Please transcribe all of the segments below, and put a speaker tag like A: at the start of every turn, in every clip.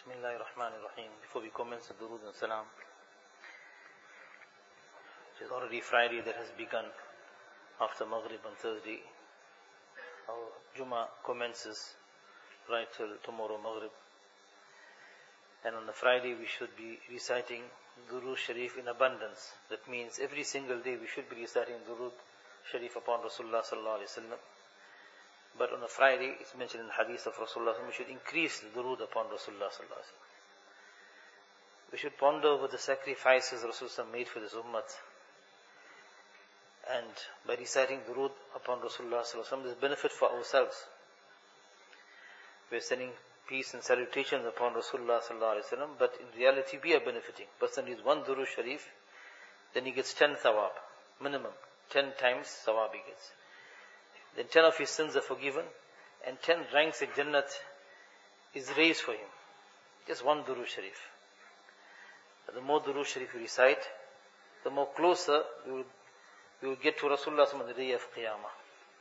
A: Bismillahir Rahmanir Rahim. Before we commence the Durood and Salam, it is already Friday that has begun after Maghrib on Thursday. Our Jummah commences right till tomorrow Maghrib. And on the Friday we should be reciting Durood Sharif in abundance. That means every single day we should be reciting Durood Sharif upon Rasulullah sallallahu alaihi wasallam. But on a Friday, it's mentioned in the hadith of Rasulullah, we should increase the durood upon Rasulullah sallallahu alaihi wasallam. We should ponder over the sacrifices Rasulullah made for this ummah. And by reciting durood upon Rasulullah sallallahu alaihi wasallam, there's benefit for ourselves. We're sending peace and salutations upon Rasulullah sallallahu alaihi wasallam, but in reality we are benefiting. Person needs one durood sharif, then he gets 10 thawab, minimum. 10 times thawab he gets. Then 10 of his sins are forgiven, and 10 ranks in Jannat is raised for him. Just one Durood Sharif. But the more Durood Sharif we recite, the more closer we will get to Rasulullah on the day of Qiyamah.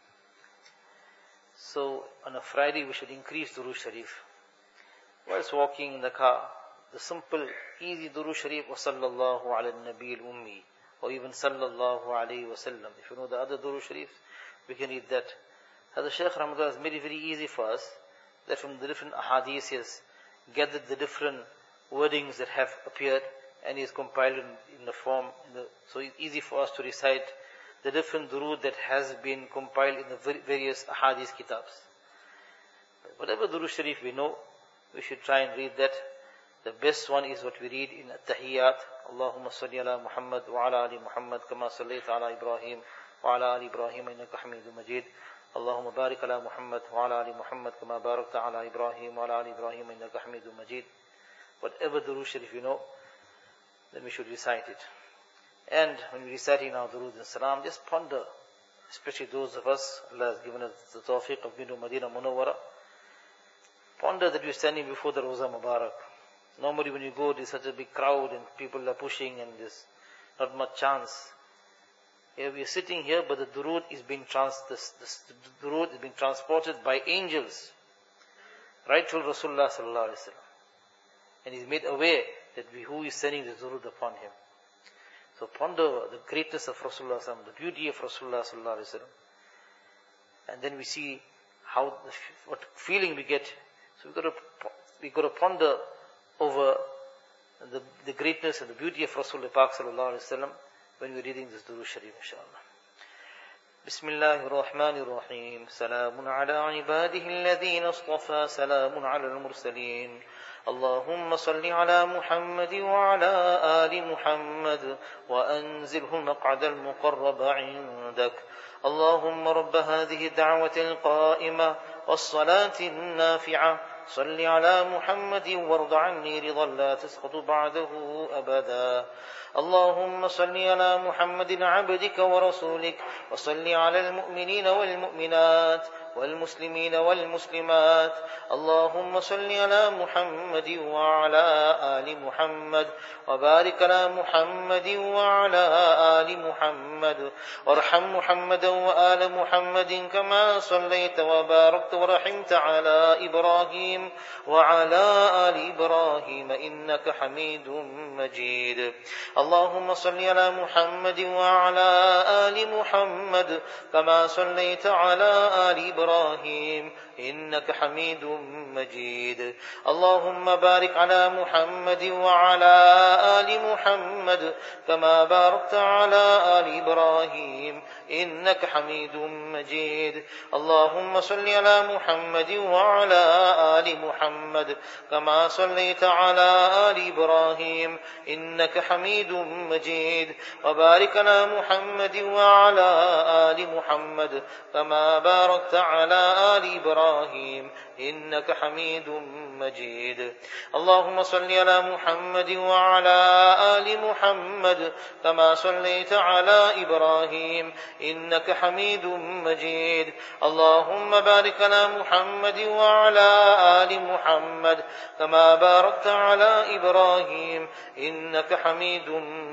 A: So on a Friday we should increase Durood Sharif. Whilst walking in the car, the simple, easy Durood Sharif, wa sallallahu ala nabi al-ummi, or even sallallahu alayhi wa sallam. If you know the other Durood Sharifs, we can read that. The Shaykh Rahmatullah has made it very easy for us, that from the different ahadith he has gathered the different wordings that have appeared, and he has compiled in the form, so it's easy for us to recite the different durood that has been compiled in the various ahadith kitabs. But whatever durood sharif we know, we should try and read that. The best one is what we read in at-tahiyyat. Allahumma salli ala Muhammad wa ala ali Muhammad kama sallaita ala Ibrahim وعلى آل إبراهيم إنك حميد مجيد اللهم بارك على محمد وعلى آل محمد كما باركت على إبراهيم وعلى آل إبراهيم إنك حميد مجيد. Whatever durood sharif you know, then we should recite it. And when we're reciting our durood and salam, just ponder, especially those of us, Allah has given us the tawfiq of being to Medina Munawwara. Ponder that we're standing before the Roza Mubarak. Normally when you go, there's such a big crowd and people are pushing and there's not much chance. Here we are sitting here, but the durood is being durood is being transported by angels right to Rasulullah sallallahu alaihi wasallam, and he's made aware that who is sending the durood upon him. So ponder the greatness of Rasulullah sallallahu alaihi wasallam, the beauty of Rasulullah sallallahu alaihi wasallam, and then we see what feeling we get. So we got to ponder over the greatness and the beauty of Rasulullah sallallahu alaihi wasallam when we're reading this Durood Sharif, inshallah. Bismillahir Rahmanir Rahim. Salamun ala ibadihi alladhina istafa. Salamun ala al-mursaleen. Allahumma salli ala Muhammad wa ala ali Muhammad wa anzilhu al-maq'ad al-muqarrab 'indak. Allahumma rabb hadhihi ad-da'wati al-qa'imah was-salati an-nafi'ah. صل على محمد وارض عني رضا لا تسقط بعده أبدا. اللهم صل على محمد عبدك ورسولك وصل على المؤمنين والمؤمنات والمسلمين والمسلمات. اللهم صل على محمد وعلى آل محمد وبارك على محمد وعلى آل محمد وارحم محمدا وآل محمد كما صليت وباركت ورحمت على إبراهيم وعلى آل إبراهيم إنك حميد مجيد. اللهم صل على محمد وعلى آل محمد كما صليت على آل إبراهيم إنك حميد مجيد. اللهم بارك على محمد وعلى آل محمد كما باركت على آل إبراهيم إنك حميد مجيد. اللهم صل على محمد وعلى آل محمد كما صليت على آل إبراهيم إنك حميد مجيد. وبارك على محمد وعلى آل محمد كما باركت على آل إبراهيم إنك حميد مجيد. اللهم صل على محمد وعلى آل محمد كما صليت على إبراهيم إنك حميد مجيد. اللهم بارك على محمد وعلى آل محمد كما باركت على إبراهيم إنك حميد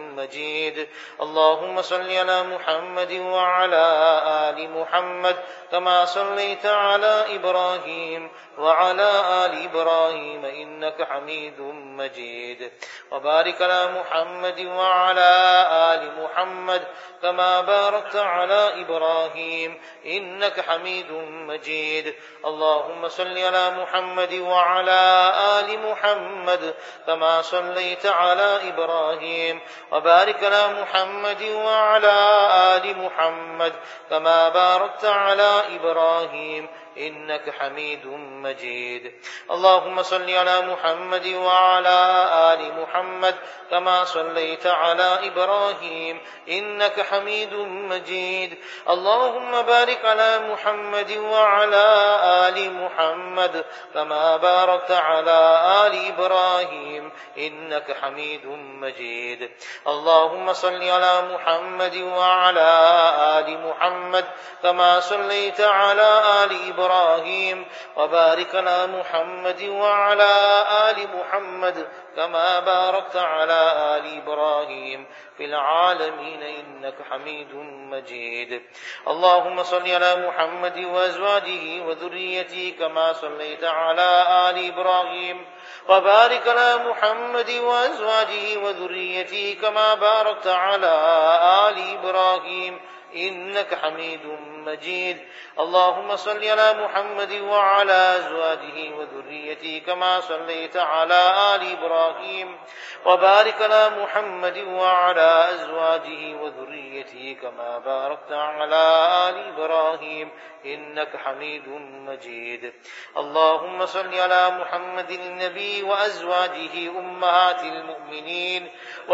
A: مجيد. اللهم صل على محمد وعلى آل محمد كما صليت على إبراهيم إبراهيم وعلى آل إبراهيم إنك حميد مجيد. وبارك على محمد وعلى آل محمد كما باركت على إبراهيم إنك حميد مجيد. اللهم صل على محمد وعلى آل محمد كما صليت على إبراهيم وبارك على محمد وعلى آل محمد كما باركت على إبراهيم إنك حميد مجيد. اللهم صل على محمد وعلى آل محمد كما صليت على إبراهيم إنك حميد مجيد. اللهم بارك على محمد وعلى آل محمد كما باركت على آل إبراهيم إنك حميد مجيد. اللهم صل على محمد وعلى آل محمد كما صليت على آل إبراهيم وبارك على محمد وعلى آل محمد كما باركت على آل إبراهيم في العالمين إنك حميد مجيد. اللهم صل على محمد وأزواجه وذريته كما صليت على آل إبراهيم وبارك على محمد وأزواجه وذريته كما باركت على آل إبراهيم إنك حميد مجيد. اللهم صل على محمد وعلى أزواجه وذريته كما صليت على آل إبراهيم وبارك على محمد وعلى أزواجه وذريته كما باركت على آل إبراهيم إنك حميد مجيد. اللهم صل على محمد النبي وأزواجه أمهات المؤمنين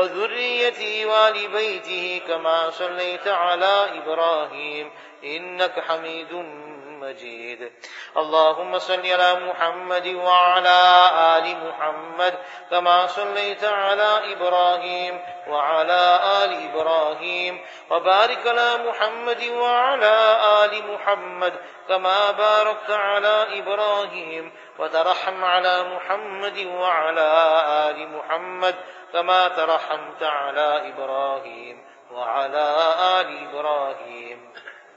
A: وذريته وآل بيته كما صليت على إبراهيم إنك حميد مجيد. اللهم صل على محمد وعلى آل محمد كما صليت على إبراهيم وعلى آل إبراهيم وبارك على محمد وعلى آل محمد كما باركت على إبراهيم وترحم على محمد وعلى آل محمد كما ترحمت على إبراهيم وعلى آل إبراهيم.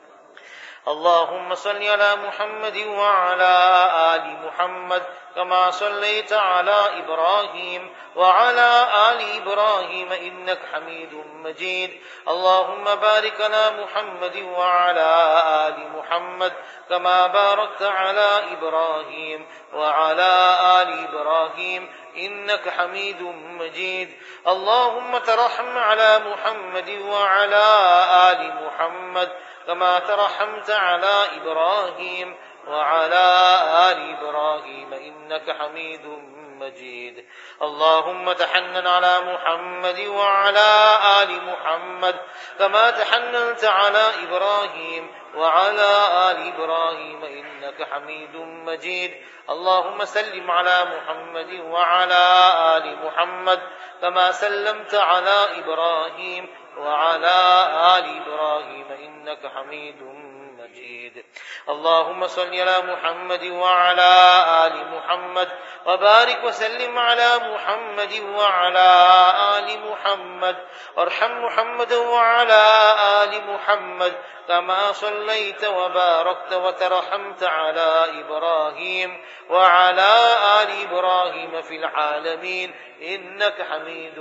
A: اللهم صل على محمد وعلى آل محمد كما صليت على إبراهيم وعلى آل إبراهيم إنك حميد مجيد. اللهم بارك على محمد وعلى آل محمد كما باركت على إبراهيم وعلى آل إبراهيم إنك حميد مجيد. اللهم ترحم على محمد وعلى آل محمد كما ترحمت على إبراهيم وعلى آل إبراهيم إنك حميد مجيد. اللهم تحنن على محمد وعلى آل محمد كما تحننت على إبراهيم وعلى آل إبراهيم إنك حميد مجيد. اللهم سلم على محمد وعلى آل محمد كما سلمت على إبراهيم وعلى آل إبراهيم إنك حميد مجيد. اللهم صل على محمد وعلى آل محمد وبارك وسلم على محمد وعلى آل محمد وارحم محمدا وعلى آل محمد كما صليت وباركت وترحمت على إبراهيم وعلى آل إبراهيم في العالمين إنك حميد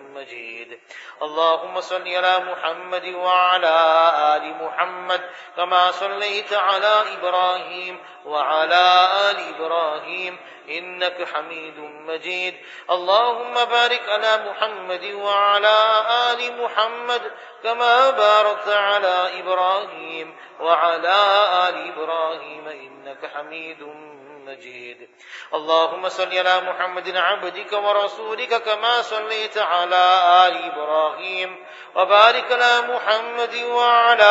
A: مجيد. اللهم صل على محمد وعلى آل محمد كما صليت على إبراهيم وعلى آل إبراهيم إنك حميد مجيد. اللهم بارك على محمد وعلى آل محمد كما باركت على إبراهيم وعلى آل إبراهيم إنك حميد مجيد. اللهم صل على محمد عبدك ورسولك كما صليت على آل إبراهيم وبارك على محمد وعلى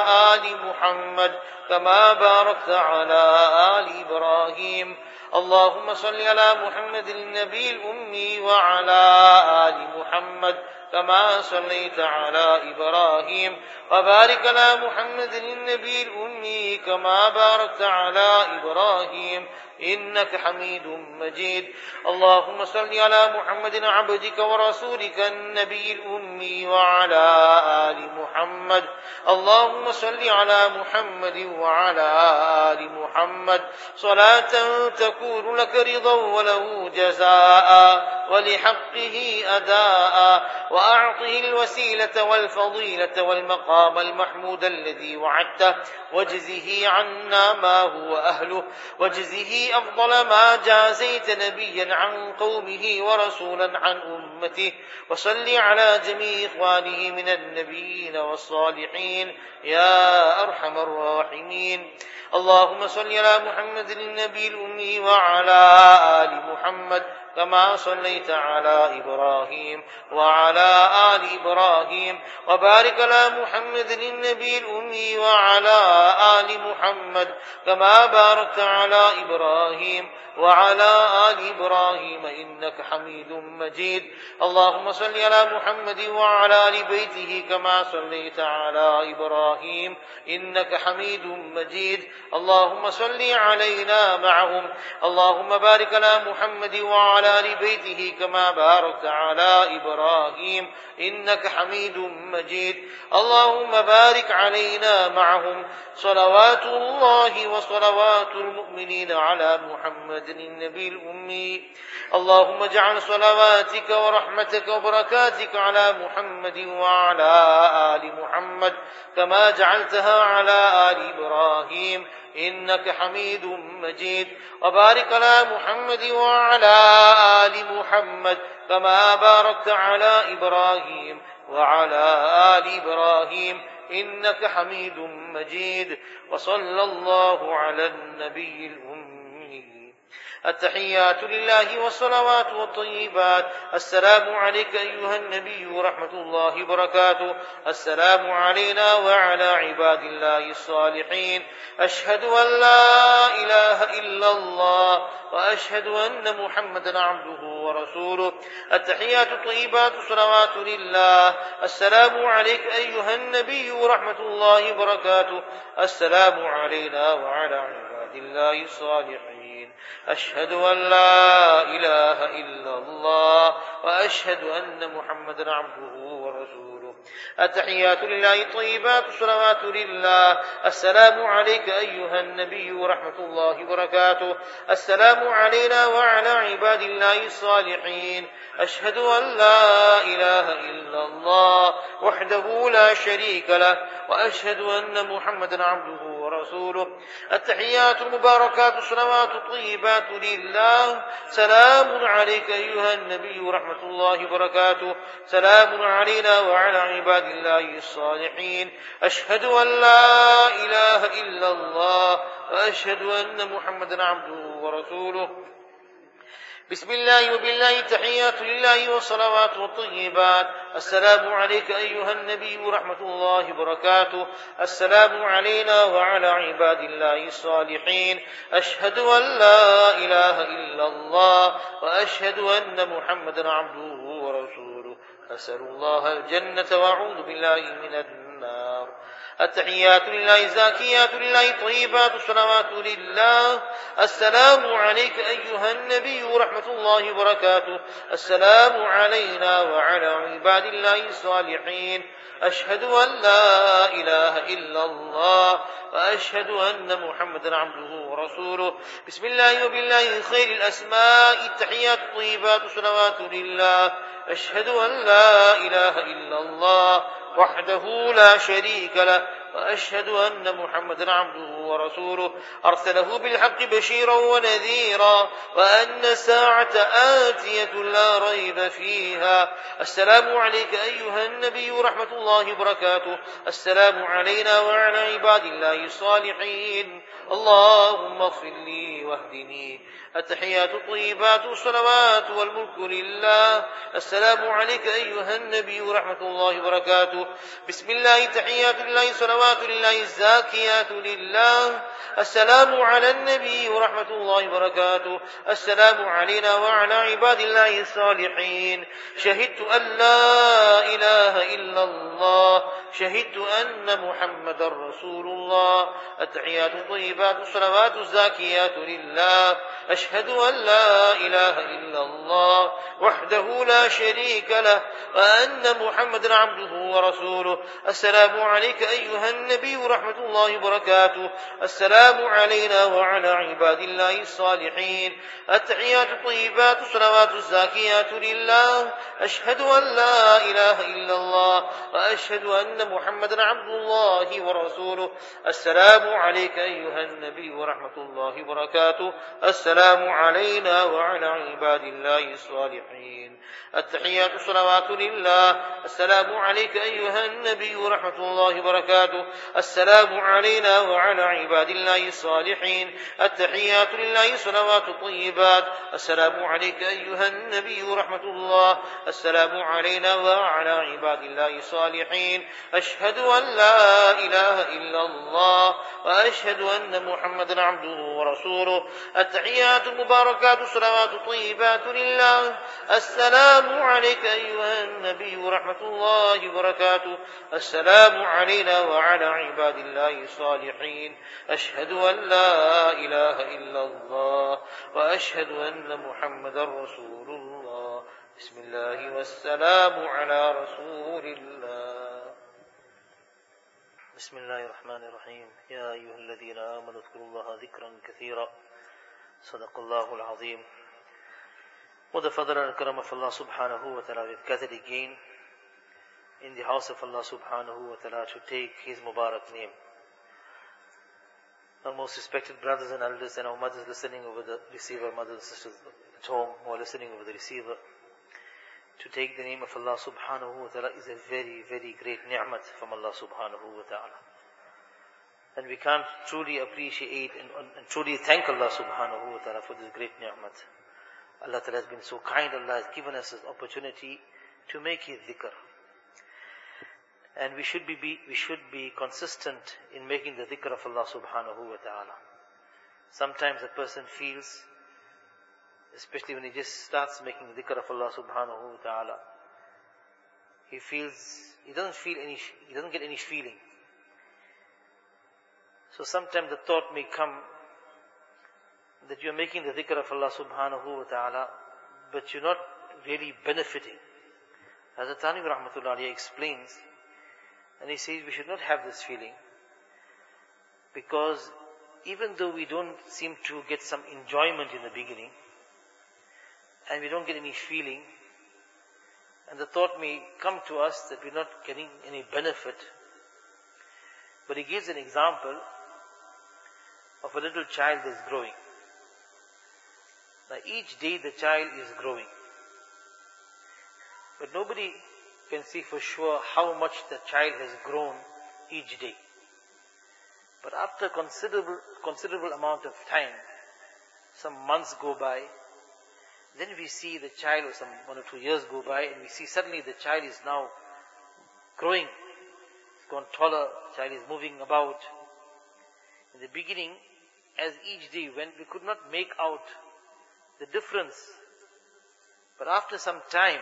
A: آل محمد كما باركت على آل إبراهيم. اللهم صل على محمد النبي الأمي وعلى آل محمد كما صليت على إبراهيم وبارك على محمد النبي الأمي كما باركت على إبراهيم إنك حميد مجيد. اللهم صل على محمد عبدك ورسولك النبي الأمي وعلى آل محمد. اللهم صل على محمد وعلى آل محمد صلاة تكون لك رضا وله جزاء ولحقه أداء، وأعطه الوسيلة والفضيلة والمقام المحمود الذي وعدته، واجزه عنا ما هو أهله، واجزه أفضل ما جازيت نبيا عن قومه ورسولا عن أمته. وصل على جميع إخوانه من النبيين والصالحين يا أرحم الراحمين. اللهم صل على محمد النبي الأمي وعلى آل محمد كما صليت على إبراهيم وعلى آل إبراهيم، وبارك على محمد النبي الأمي وعلى آل محمد كما باركت على إبراهيم وعلى آل إبراهيم إنك حميد مجيد. اللهم صل على محمد وعلى آل بيته كما صليت على إبراهيم إنك حميد مجيد. اللهم صل علينا معهم. اللهم بارك على محمد وعلى آل بيته كما باركت على إبراهيم إنك حميد مجيد. اللهم بارك علينا معهم. صلوات الله وصلوات المؤمنين على محمد النبي الأمي. اللهم اجعل صلواتك ورحمتك وبركاتك على محمد وعلى آل محمد كما جعلتها على آل إبراهيم إنك حميد مجيد. وبارك على محمد وعلى آل محمد كما باركت على إبراهيم وعلى آل إبراهيم إنك حميد مجيد. وصلى الله على النبي الأمي. التحيات لله والصلوات والطيبات. السلام عليك أيها النبي ورحمة الله وبركاته. السلام علينا وعلى عباد الله الصالحين. أشهد أن لا إله إلا الله وأشهد أن محمدا عبده ورسوله. التحيات الطيبات الصلوات لله. السلام عليك أيها النبي ورحمة الله وبركاته. السلام علينا وعلى عباد الله الصالحين. أشهد أن لا إله إلا الله وأشهد أن محمدا عبده ورسوله. التحيات لله الطيبات الصلوات لله. السلام عليك أيها النبي ورحمة الله وبركاته. السلام علينا وعلى عباد الله الصالحين. أشهد أن لا إله إلا الله وحده لا شريك له وأشهد أن محمدا عبده ورسوله. التحيات المباركات الصلوات الطيبات لله. سلام عليك أيها النبي ورحمة الله وبركاته. سلام علينا وعلى عباد الله الصالحين. أشهد أن لا إله إلا الله وأشهد أن محمدا عبده ورسوله. بسم الله وبالله تحيات لله والصلوات والطيبات. السلام عليك أيها النبي ورحمة الله وبركاته. السلام علينا وعلى عباد الله الصالحين. أشهد أن لا إله إلا الله وأشهد أن محمدا عبده ورسوله. أسأل الله الجنة وأعوذ بالله من النار. التحيات لله زاكيات لله طيبات الصلوات لله. السلام عليك أيها النبي ورحمة الله وبركاته. السلام علينا وعلى عباد الله الصالحين. أشهد أن لا إله إلا الله وأشهد أن محمدا عبده ورسوله. بسم الله وبالله خير الأسماء. التحيات الطيبات الصلوات لله. أشهد أن لا إله إلا الله وحده لا شريك له وأشهد أن محمدا عبده ورسوله. أرسله بالحق بشيرا ونذيرا وأن الساعة آتية لا ريب فيها. السلام عليك أيها النبي ورحمة الله وبركاته. السلام علينا وعلى عباد الله الصالحين. اللهم اغفر لي واهدني. التحيات الطيبات والصلوات والملك لله. السلام عليك أيها النبي ورحمة الله وبركاته. بسم الله تحيات الله صلوات لله الزاكيات لله. لله. السلام على النبي ورحمة الله وبركاته. السلام علينا وعلى عباد الله الصالحين. شهدت أن لا إله إلا الله. شهدت أن محمد رسول الله. التحيات الطيبات الصلوات الزاكيات لله. أشهد أن لا إله إلا الله وحده لا شريك له وأن محمدا عبده ورسوله. السلام عليك أيها النبي ورحمة الله وبركاته. السلام علينا وعلى عباد الله الصالحين. التحيات الطيبات الصلوات الزاكيات لله. أشهد أن لا إله إلا الله وأشهد أن محمدا عبد الله ورسوله. السلام عليك أيها النبي ورحمة الله وبركاته. السلام علينا وعلى عباد الله الصالحين. التحيات الصلوات لله. السلام عليك أيها النبي ورحمة الله وبركاته. السلام علينا وعلى عباد الله الصالحين. التحيات لله صلوات طيبات. السلام عليك أيها النبي ورحمة الله. السلام علينا وعلى عباد الله الصالحين. أشهد أن لا إله إلا الله وأشهد أن محمدا عبده ورسوله. التحيات المباركات الصلوات الطيبات لله. السلام عليك أيها النبي ورحمة الله وبركاته. السلام علينا وعلى عباد الله الصالحين. أشهد أن لا إله إلا الله وأشهد أن محمدا رسول الله. بسم الله والسلام على رسول الله. بسم الله الرحمن الرحيم. يا أيها الذين آمنوا اذكروا الله ذكرا كثيرا. صدق الله العظيم. With the fadl and karam of Allah subhanahu wa ta'ala, we've gathered again in the house of Allah subhanahu wa ta'ala to take His Mubarak name. Our most respected brothers and elders and our mothers listening over the receiver, mothers and sisters at home who are listening over the receiver, to take the name of Allah subhanahu wa ta'ala is a very, very great ni'mat from Allah subhanahu wa ta'ala. And we can't truly appreciate and truly thank Allah subhanahu wa ta'ala for this great ni'mat. Allah ta'ala has been so kind. Allah has given us this opportunity to make His dhikr. And we should be consistent in making the dhikr of Allah subhanahu wa ta'ala. Sometimes a person feels, especially when he just starts making the dhikr of Allah subhanahu wa ta'ala, he doesn't get any feeling. So sometimes the thought may come that you're making the dhikr of Allah subhanahu wa ta'ala, but you're not really benefiting. Hazrat Thani rahmatullah alayhi explains, and he says we should not have this feeling, because even though we don't seem to get some enjoyment in the beginning, and we don't get any feeling, and the thought may come to us that we're not getting any benefit, but he gives an example of a little child that's growing. Now each day the child is growing, but nobody can see for sure how much the child has grown each day. But after considerable amount of time, some months go by, then we see the child, or some 1 or 2 years go by, and we see suddenly the child is now growing. It's gone taller, the child is moving about. In the beginning, as each day went, we could not make out the difference. But after some time,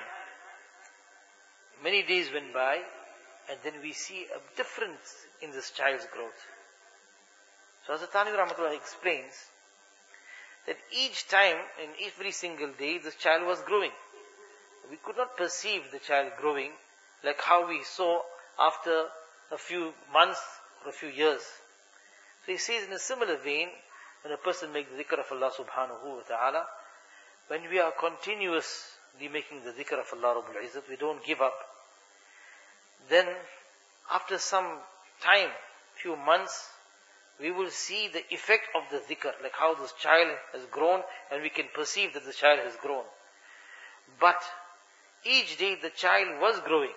A: many days went by, and then we see a difference in this child's growth. So Hazrat Thani rahmatullah explains that each time, in every single day, this child was growing. We could not perceive the child growing like how we saw after a few months or a few years. So he says in a similar vein, when a person makes the dhikr of Allah subhanahu wa ta'ala, when we are continuously making the dhikr of Allah Rabbul Izzat, we don't give up, then after some time, few months, we will see the effect of the dhikr, like how this child has grown, and we can perceive that the child has grown. But each day the child was growing.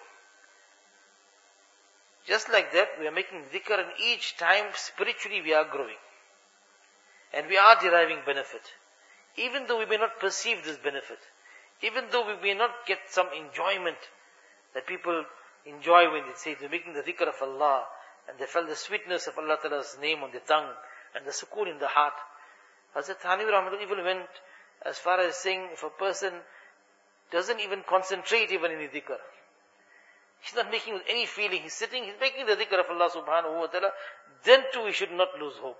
A: Just like that, we are making dhikr, and each time spiritually we are growing. And we are deriving benefit. Even though we may not perceive this benefit, even though we may not get some enjoyment that people enjoy when they say they're making the dhikr of Allah, and they felt the sweetness of Allah Ta'ala's name on the tongue, and the sukoon in the heart. Hazrat Thanvi Rahmatullah even went as far as saying, if a person doesn't even concentrate even in the dhikr, he's not making with any feeling, he's sitting, he's making the dhikr of Allah subhanahu wa ta'ala, then too we should not lose hope.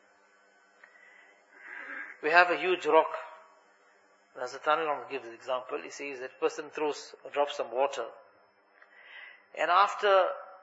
A: We have a huge rock. Hazrat Thanvi Rahmatullah gives an example. He says that person drops some water, and after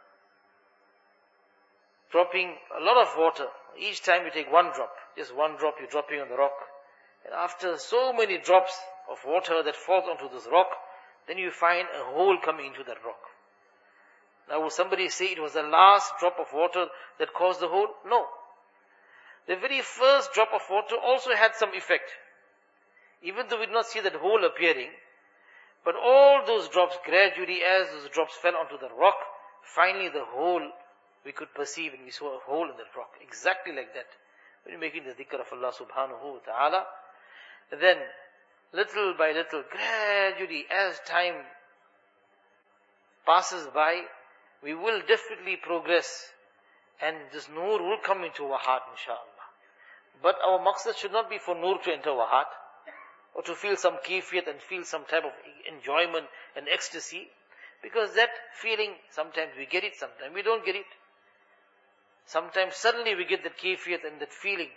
A: dropping a lot of water, each time you take one drop, just one drop you're dropping on the rock, and after so many drops of water that falls onto this rock, then you find a hole coming into that rock. Now will somebody say it was the last drop of water that caused the hole? No. The very first drop of water also had some effect. Even though we did not see that hole appearing, but all those drops gradually, as those drops fell onto the rock, finally the hole we could perceive, and we saw a hole in that rock. Exactly like that. When you're making the dhikr of Allah subhanahu wa ta'ala, then little by little, gradually, as time passes by, we will definitely progress, and this nur will come into our heart, inshallah. But our maqsad should not be for nur to enter our heart, or to feel some kayfiyat and feel some type of enjoyment and ecstasy, because that feeling, sometimes we get it, sometimes we don't get it. Sometimes suddenly we get that kayfiyat and that feeling,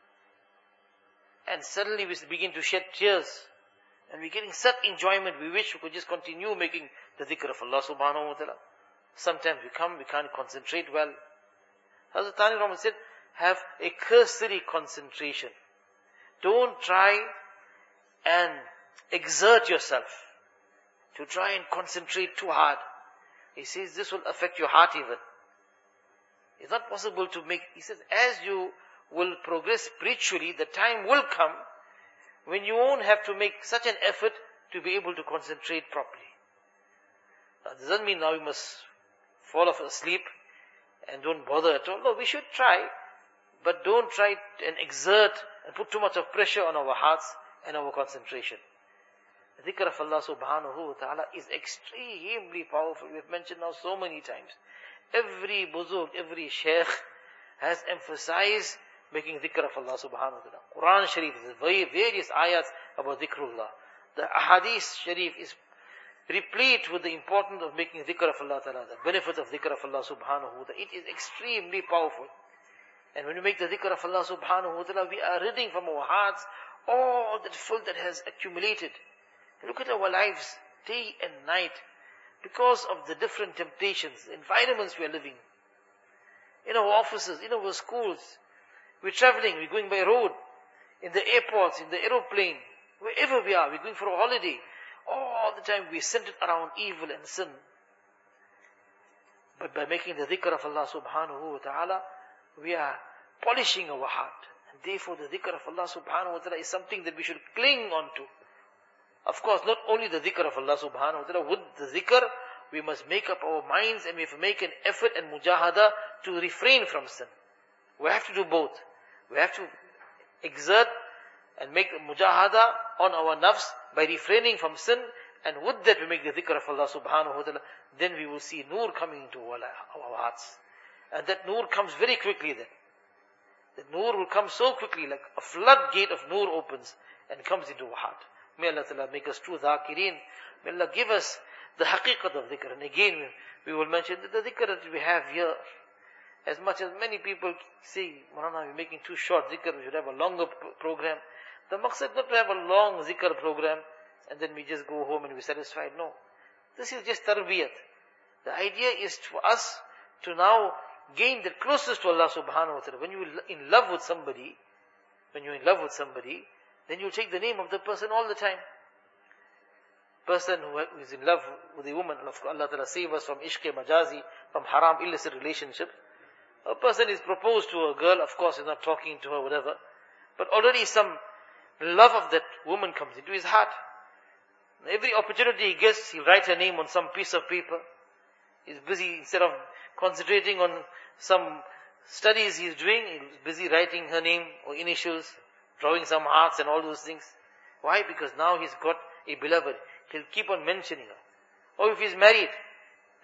A: and suddenly we begin to shed tears, and we're getting such enjoyment, we wish we could just continue making the dhikr of Allah subhanahu wa ta'ala. Sometimes we can't concentrate well. Hazrat Thanvi Rahmatullah said, have a cursory concentration. Don't try and exert yourself to try and concentrate too hard. He says this will affect your heart even. It's not possible to make, he says, as you will progress spiritually, the time will come when you won't have to make such an effort to be able to concentrate properly. Now, this doesn't mean now you must fall off asleep and don't bother at all. No, we should try, but don't try and exert and put too much of pressure on our hearts and our concentration. The dhikr of Allah subhanahu wa ta'ala is extremely powerful. We have mentioned now so many times. Every buzurg, every sheikh has emphasized making dhikr of Allah subhanahu wa ta'ala. Quran Sharif, various ayats about dhikrullah. The ahadith Sharif is replete with the importance of making dhikr of Allah ta'ala, the benefit of dhikr of Allah subhanahu wa ta'ala. It is extremely powerful. And when we make the dhikr of Allah subhanahu wa ta'ala, we are ridding from our hearts all that filth that has accumulated. Look at our lives, day and night, because of the different temptations, the environments we are living. In our offices, in our schools, we're traveling, we're going by road, in the airports, in the aeroplane, wherever we are, we're going for a holiday. All the time we centered around evil and sin. But by making the dhikr of Allah subhanahu wa ta'ala, we are polishing our heart. And therefore the dhikr of Allah subhanahu wa ta'ala is something that we should cling on to. Of course, not only the dhikr of Allah subhanahu wa ta'ala, with the dhikr, we must make up our minds and we have to make an effort and mujahada to refrain from sin. We have to do both. We have to exert and make mujahada on our nafs by refraining from sin, and with that we make the dhikr of Allah subhanahu wa ta'ala, then we will see nur coming into our hearts. And that nur comes very quickly then. The nur will come so quickly, like a floodgate of nur opens and comes into our heart. May Allah Ta'ala make us true dhakireen. May Allah give us the haqiqat of dhikr. And again, we will mention that the dhikr that we have here, as much as many people say, Maulana, we're making too short dhikr, we should have a longer program. The maqsad not to have a long dhikr program, and then we just go home and we're satisfied. No. This is just tarbiyat. The idea is for us to now gain the closest to Allah subhanahu wa ta'ala. When you're in love with somebody, then you take the name of the person all the time. Person who is in love with a woman, Allah Ta'ala save us from ishq majazi, from haram, illicit relationship. A person is proposed to a girl, of course he's not talking to her, whatever. But already some love of that woman comes into his heart. Every opportunity he gets, he'll write her name on some piece of paper. He's busy, instead of concentrating on some studies he's doing, he's busy writing her name or initials, drawing some hearts and all those things. Why? Because now he's got a beloved. He'll keep on mentioning her. Or if he's married,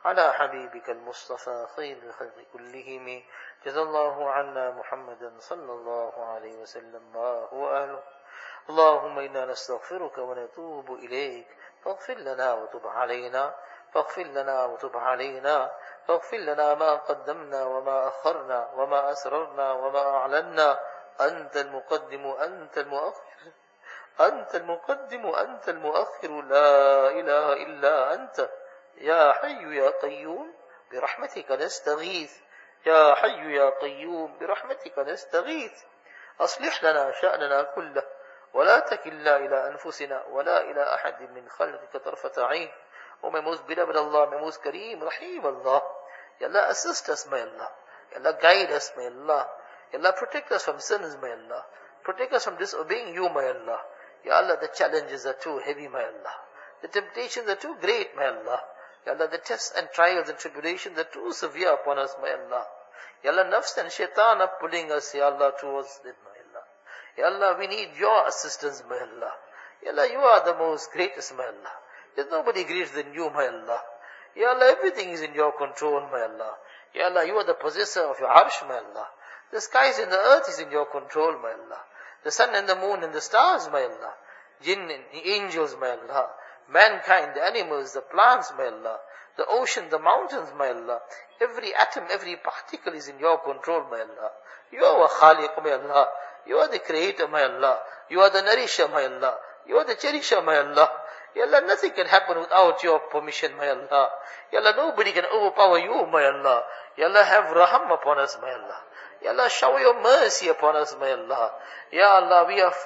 A: على حبيبك المصطفى خير الخلق كلهم جزا الله عنا محمدا صلى الله عليه وسلم ما هو أهله. اللهم إنا نستغفرك ونتوب إليك فاغفر لنا وتب علينا فاغفر لنا وتب علينا فاغفر لنا ما قدمنا وما أخرنا وما أسررنا وما أعلنا. أنت المقدم أنت المؤخر أنت المقدم أنت المؤخر لا إله إلا أنت يا حي يا قيوم برحمتك نستغيث يا حي يا قيوم برحمتك نستغيث. أصلح لنا شأننا كله ولا تكلنا إلى أنفسنا ولا إلى أحد من خلقك طرفة عين. O my most beloved Allah, my most Kareem, Rahim Allah, Ya Allah, assist us, my Allah. Ya Allah, guide us, my Allah. Ya Allah, protect us from sins, my Allah. Protect us from disobeying you, my Allah. Ya Allah, the challenges are too heavy, my Allah. The temptations are too great, my Allah. Ya Allah, the tests and trials and tribulations are too severe upon us, my Allah. Ya Allah, nafs and shaitan are pulling us, Ya Allah, towards it, my Allah. Ya Allah, we need your assistance, my Allah. Ya Allah, you are the most greatest, my Allah. There's nobody greater than you, my Allah. Ya Allah, everything is in your control, my Allah. Ya Allah, you are the possessor of your arsh, my Allah. The skies and the earth is in your control, my Allah. The sun and the moon and the stars, my Allah. Jinn and the angels, my Allah. Mankind, the animals, the plants, my Allah. The ocean, the mountains, my Allah. Every atom, every particle is in your control, my Allah. You are Khaliq, my Allah. You are the creator, my Allah. You are the nourisher, my Allah. You are the cherisher, my Allah. Ya Allah, nothing can happen without your permission, my Allah. Ya Allah, nobody can overpower you, my Allah. Ya Allah, have raham upon us, my Allah. Ya Allah, shower your mercy upon us, my Allah. Ya Allah,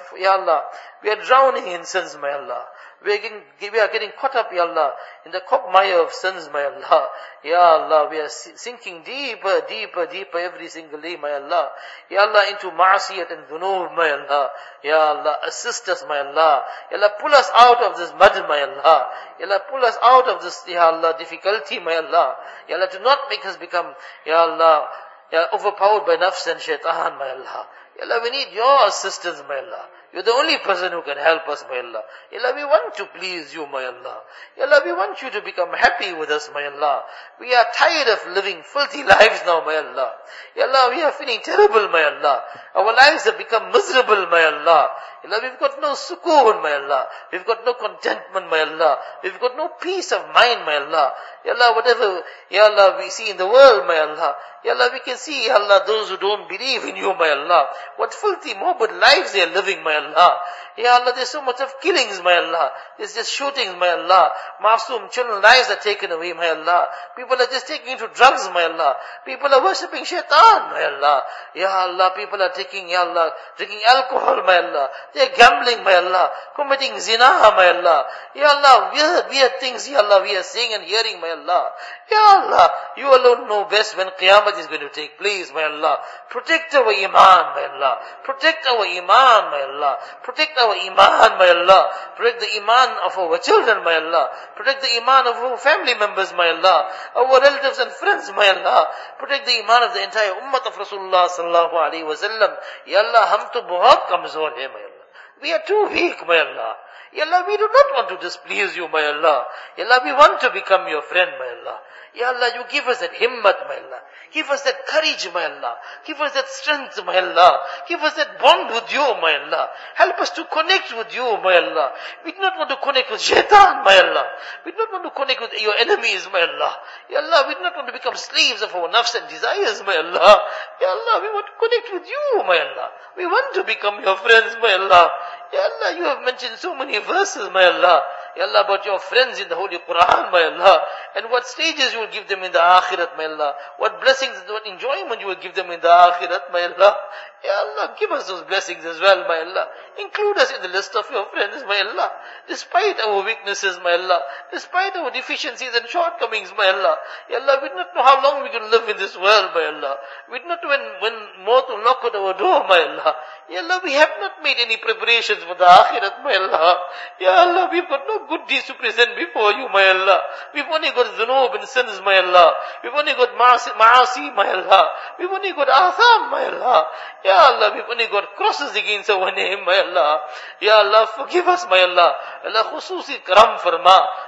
A: we are drowning in sins, my Allah. We are getting caught up, Ya Allah, in the quagmire of sins, my Allah. Ya Allah, we are sinking deeper every single day, my Allah. Ya Allah, into ma'asiyat and dhunub, my Allah. Ya Allah, assist us, my Allah. Ya Allah, pull us out of this mud, my Allah. Ya Allah, pull us out of this, Ya Allah, difficulty, my Allah. Ya Allah, do not make us become, Ya Allah, overpowered by nafs and shaitan, my Allah. Ya Allah, we need your assistance, my Allah. You're the only person who can help us, my Allah. Ya Allah, we want to please you, my Allah. Ya Allah, we want you to become happy with us, my Allah. We are tired of living filthy lives now, my Allah. Ya Allah, we are feeling terrible, my Allah. Our lives have become miserable, my Allah. Ya Allah, we've got no sukoon, my Allah. We've got no contentment, my Allah. We've got no peace of mind, my Allah. Ya Allah, whatever, Ya Allah, we see in the world, my Allah. Ya Allah, we can see, Ya Allah, those who don't believe in you, my Allah. What filthy, morbid lives they are living, my Allah. Ya Allah, there's so much of killings, my Allah. There's just shootings, my Allah. Masoom children lives are taken away, my Allah. People are just taking to drugs, my Allah. People are worshipping shaitan, my Allah. Ya Allah, people are taking, Ya Allah, drinking alcohol, my Allah. They're gambling, my Allah. Committing zina, my Allah. Ya Allah, weird things, Ya Allah, we are seeing and hearing, my Allah. Ya Allah, you alone know best when Qiyamah is going to take place, my Allah. Protect our iman, my Allah. Protect our iman, my Allah. Protect our iman, my Allah. Protect the iman of our children, my Allah. Protect the iman of our family members, my Allah. Our relatives and friends, my Allah. Protect the iman of the entire ummah of Rasulullah sallallahu alaihi wasallam. Ya Allah, hum to bahut kamzor hai, my Allah. We are too weak, my Allah. Ya Allah, we do not want to displease you, my Allah. Ya Allah, we want to become your friend, my Allah. Ya Allah, you give us that himmat, my Allah. Give us that courage, my Allah. Give us that strength, my Allah. Give us that bond with you, my Allah. Help us to connect with you, my Allah. We do not want to connect with shaitan, my Allah. We do not want to connect with your enemies, my Allah. Ya Allah, we do not want to become slaves of our nafs and desires, my Allah. Ya Allah, we want to connect with you, my Allah. We want to become your friends, my Allah. Ya Allah, you have mentioned so many verses, my Allah. Ya Allah, about your friends in the Holy Quran, my Allah. And what stages you will give them in the Akhirat, my Allah. What blessings and what enjoyment you will give them in the Akhirat, my Allah. Ya Allah, give us those blessings as well, my Allah. Include us in the list of your friends, my Allah. Despite our weaknesses, my Allah. Despite our deficiencies and shortcomings, my Allah. Ya Allah, we do not know how long we can live in this world, my Allah. We do not know when maut will knock at our door, my Allah. Ya Allah, we have not made any preparations for the Akhirat, my Allah. Ya Allah, we've got no good deeds to present before you, my Allah. We've only got dhunub and sins, my Allah. We've only got ma'asi, my Allah. We've only got atham, my Allah. Ya Allah, we've only got crosses against our name, my Allah. Ya Allah, forgive us, my Allah. Allah, khususi karam farma.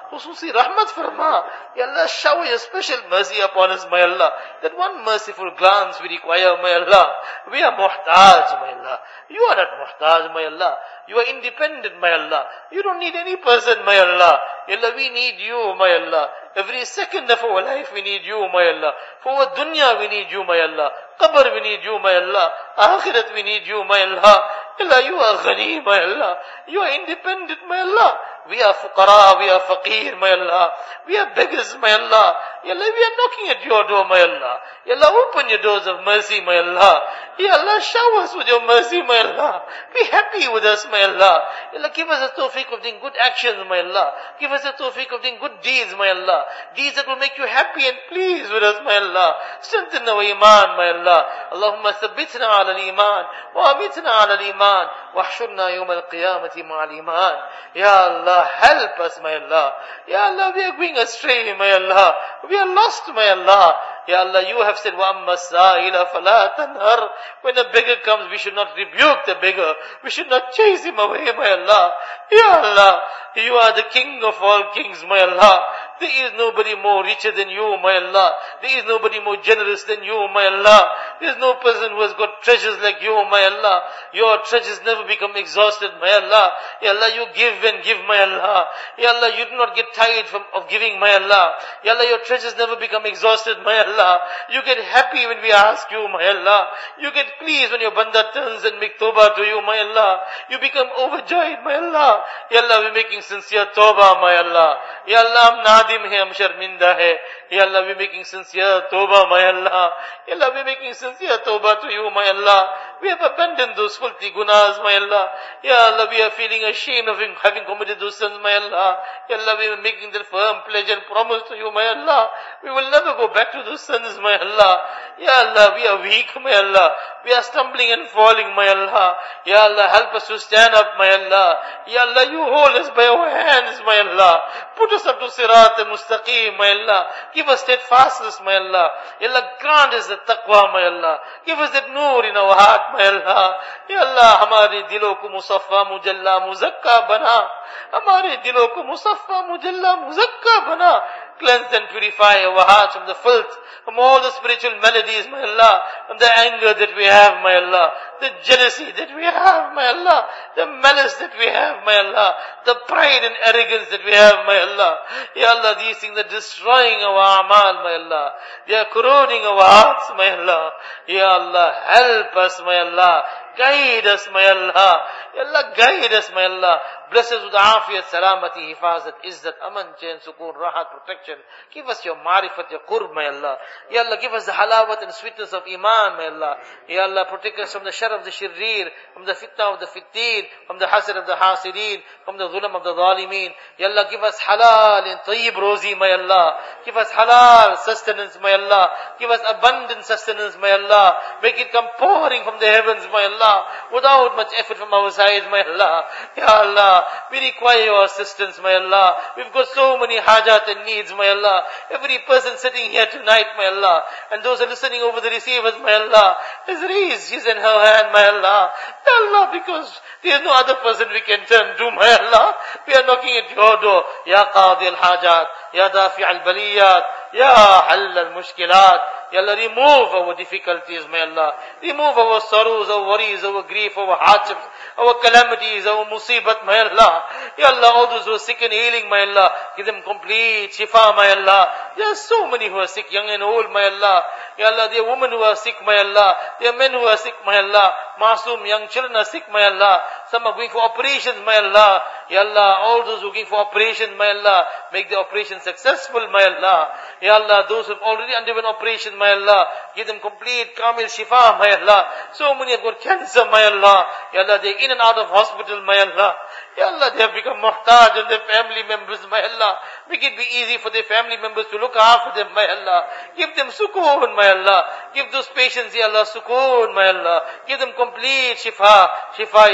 A: Khususi rahmat farma. Ya Allah, shower your special mercy upon us, my Allah. That one merciful glance we require, my Allah. We are muhtaj, my Allah. You are not muhtaj, my Allah. You are independent, my Allah. You don't need any person, my Allah. Ya Allah, we need you, my Allah. Every second of our life we need you, my Allah. For our dunya we need you, my Allah. Qabr we need you, my Allah. Akhirat we need you, my Allah. Allah, you are ghani, my Allah. You are independent, my Allah. We are fuqara, we are faqir, my Allah. We are beggars, my Allah. Ya Allah, we are knocking at your door, my Allah. Ya Allah, open your doors of mercy, my Allah. Ya Allah, shower us with your mercy, my Allah. Be happy with us, my Allah. Ya Allah, give us the tawfiq of doing good actions, my Allah. Give us the tawfiq of doing good deeds, my Allah. Deeds that will make you happy and pleased with us, my Allah. Strengthen our iman, my Allah. Allahumma thabbitna ala al-iman. Wa amitna ala al-iman. Wahshurna yawm al-qiyamati ma'al iman. Ya Allah, help us, my Allah. Ya Allah, we are going astray, my Allah. We are lost, my Allah. Ya Allah, you have said, وَأَمَّا السَّائِلَ فَلَا تَنْهَرْ. When a beggar comes, we should not rebuke the beggar. We should not chase him away, my Allah. Ya Allah, you are the King of all kings, my Allah. There is nobody more richer than you, my Allah. There is nobody more generous than you, my Allah. There is no person who has got treasures like you, my Allah. Your treasures never become exhausted, my Allah. Ya Allah, you give and give, my Allah. Ya Allah, you do not get tired of giving, my Allah. Ya Allah, your treasures never become exhausted, my Allah. You get happy when we ask you, my Allah. You get pleased when your banda turns and make tawbah to you, my Allah. You become overjoyed, my Allah. Ya Allah, we're making sincere tawbah, my Allah. Ya Allah, hum nadim hai, hum sharminda hai. Ya Allah, we're making sincere tawbah, my Allah. Ya Allah, we're making sincere tawbah to you, my Allah. We have abandoned those filthy gunas, my Allah. Ya Allah, we are feeling ashamed of having committed those sins, my Allah. Ya Allah, we are making that firm pledge and promise to you, my Allah. We will never go back to those sins, my Allah. Ya Allah, we are weak, my Allah. We are stumbling and falling, my Allah. Ya Allah, help us to stand up, my Allah. Ya Allah, you hold us by our hands, my Allah. Put us up to Sirat al-Mustaqim, my Allah. Give us steadfastness, my Allah. Ya Allah, grant us the taqwa, my Allah. Give us that noor in our heart, my Allah. Ya Allah, हमारे दिलों को मुसफ़ा मुजल्ला मुज़क्का बना. हमारे दिलों को मुसफ़ा मुजल्ला मुज़क्का बना. Cleanse and purify our hearts from the filth, from all the spiritual maladies, my Allah, from the anger that we have, my Allah, the jealousy that we have, my Allah, the malice that we have, my Allah, the pride and arrogance that we have, my Allah. Ya Allah, these things are destroying our amal, my Allah. They are corroding our hearts, my Allah. Ya Allah, help us, my Allah. Guide us, my Allah. Ya Allah, guide us, my Allah. Bless us with afiyat, salamati, hifazat, izzat, aman, chain, sukoon, rahat, protection. Give us your marifat, your qurb, my Allah. Ya Allah, give us the halawat and sweetness of iman, my Allah. Ya Allah, protect us from the shar of the shirreer, from the fitna of the fitteen, from the hasad of the hasideen, from the dhulam of the zalimeen. Ya Allah, give us halal and tayyib rozi, my Allah. Give us halal sustenance, my Allah. Give us abundant sustenance, my Allah. Make it come pouring from the heavens, my Allah, without much effort from our side, my Allah. Ya Allah, we require your assistance, my Allah. We've got so many hajat and needs, my Allah. Every person sitting here tonight, my Allah, and those who are listening over the receivers, my Allah, has raised his and her hand, my Allah. Ya Allah, because there is no other person we can turn to, my Allah. We are knocking at your door. Ya Qadi al-Hajat, Ya Dafi al-Baliyat, Ya Hall al-Mushkilat. Ya Allah, remove our difficulties, my Allah. Remove our sorrows, our worries, our grief, our hardships, our calamities, our musibat, my Allah. Ya Allah, all those who are sick and ailing, my Allah, give them complete shifa, my Allah. There are so many who are sick, young and old, my Allah. Ya Allah, there are women who are sick, my Allah. There are men who are sick, my Allah. Masoom, young children are sick, my Allah. Some are going for operations, my Allah. Ya Allah, all those who are going for operations, my Allah, make the operation successful, my Allah. Ya Allah, those who have already undergone operation, my Allah, give them complete kamil shifa, my Allah. So many have got cancer, my Allah. Ya Allah, they're in and out of hospital, my Allah. Ya Allah, they have become muhtaj on their family members, my Allah. Make it be easy for their family members to look after them, my Allah. Give them sukoon, my Allah. Give those patients, Ya Allah, sukoon, my Allah. Give them complete shifa. Shifa is in your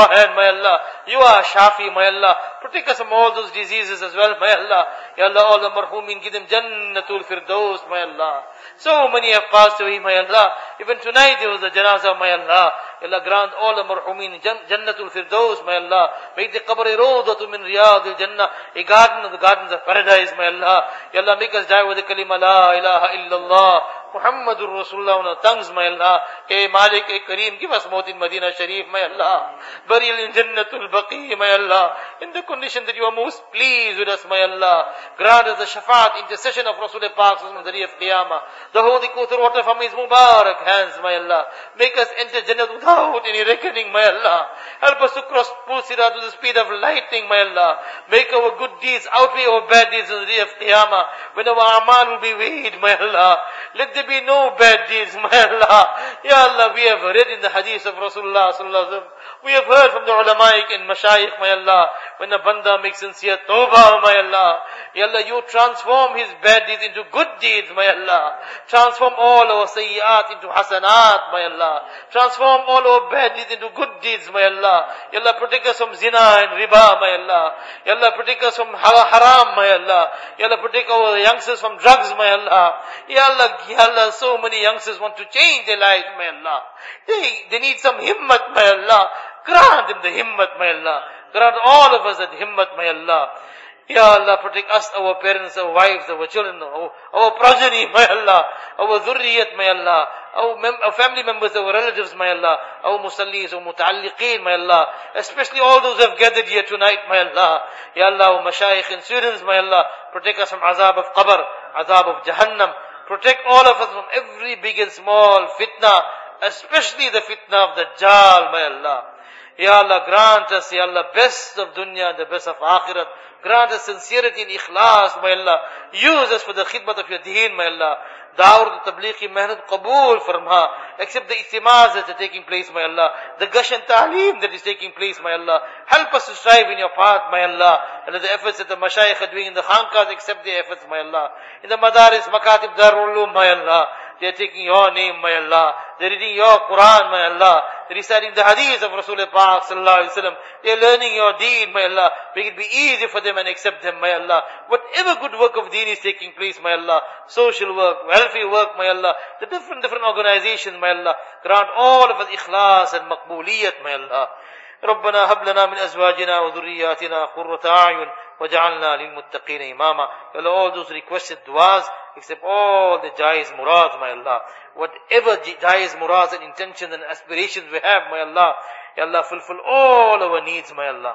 A: your hand, my Allah. You are Shafi, my Allah. Protect us from all those diseases as well, my Allah. Ya Allah, all the marhumin, give them Jannatul Firdaus, my Allah. So many have passed away, my Allah. Even tonight there was a janazah, my Allah. Ya Allah, grant all the marhumin Jannatul Firdaus, my Allah. Make the qabr rawdatu min riyadil Jannah, a garden of the gardens of paradise, my Allah. Ya Allah, make us die with the kalima La ilaha illallah Muhammadur Rasulullah on our tongues, my Allah. Hey Malik, hey Kareem, give us maut in Medina Sharif, my Allah. Burial in Jannatul Baqi, my Allah. In the condition that you are most pleased with us, my Allah. Grant us the shafaat, intercession of Rasulullah Pak on the day of Qiyamah. The holy Kauthar water from his Mubarak hands, my Allah. Make us enter Jannat without any reckoning, my Allah. Help us to cross Sirat with the speed of lightning, my Allah. Make our good deeds outweigh our bad deeds on the day of Qiyamah, when our amal will be weighed, my Allah. Let there be no bad deeds, my Allah. Ya Allah, we have read in the hadith of Rasulullah sallallahu alaihi wasallam. We have heard from the ulamaik and mashayikh, my Allah, when a banda makes sincere tawbah, my Allah. Ya Allah, you transform his bad deeds into good deeds, my Allah. Transform all our sayyi'at into hasanat, my Allah. Transform all our bad deeds into good deeds, my Allah. Ya Allah, protect us from zina and riba, my Allah. Ya Allah, protect us from haram, my Allah. Ya Allah, protect our youngsters from drugs, my Allah. Ya Allah, so many youngsters want to change their lives, my Allah. They need some himmat, my Allah. Grant them the himmat, my Allah. Grant all of us that himmat, my Allah. Ya Allah, protect us, our parents, our wives, our children, our progeny, my Allah. Our dhurriyat, my Allah. Our family members, our relatives, my Allah. Our musallis, our muta'alliqeen, my Allah. Especially all those who have gathered here tonight, my Allah. Ya Allah, our mashayikh and students, my Allah. Protect us from azab of qabr, azab of jahannam. Protect all of us from every big and small fitna, especially the fitna of Dajjal, my Allah. Ya Allah, grant us, Ya Allah, best of dunya and the best of akhirat. Grant us sincerity and ikhlas, my Allah. Use us for the khidmat of your deen, my Allah. Dawr, the tabligh ki mehnat qabool farma. Accept the ijtimaz that are taking place, my Allah. The gush and ta'aleem that is taking place, my Allah. Help us to strive in your path, my Allah. And the efforts that the mashayikh are doing in the khanqahs, accept their efforts, my Allah. In the madaris, makatib, darul ulum, my Allah. They are taking your name, my Allah. They are reading your Quran, my Allah. They are reciting the hadith of Rasulullah Pak sallallahu alaihi wasallam. They are learning your deen, my Allah. Make it be easy for them and accept them, my Allah. Whatever good work of deen is taking place, my Allah. Social work, welfare work, my Allah. The different organizations, my Allah. Grant all of us ikhlas and maqbooliyat, my Allah. ربنا هب لنا من أزواجنا وذرياتنا قرة أعين وجعلنا للمتقين إماما. All those requested du'as, except all the jais murads, my Allah. Whatever jais murads and intentions and aspirations we have, my Allah, Ya Allah, fulfill all our needs, my Allah.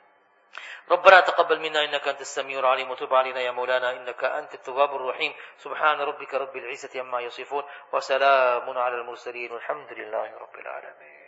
A: ربنا تقبل منا إنك أنت السميع العليم وتب علينا يا مولانا إنك أنت التواب الرحيم سبحان ربك رب العزة عما يصفون وسلام على المرسلين والحمد لله رب العالمين.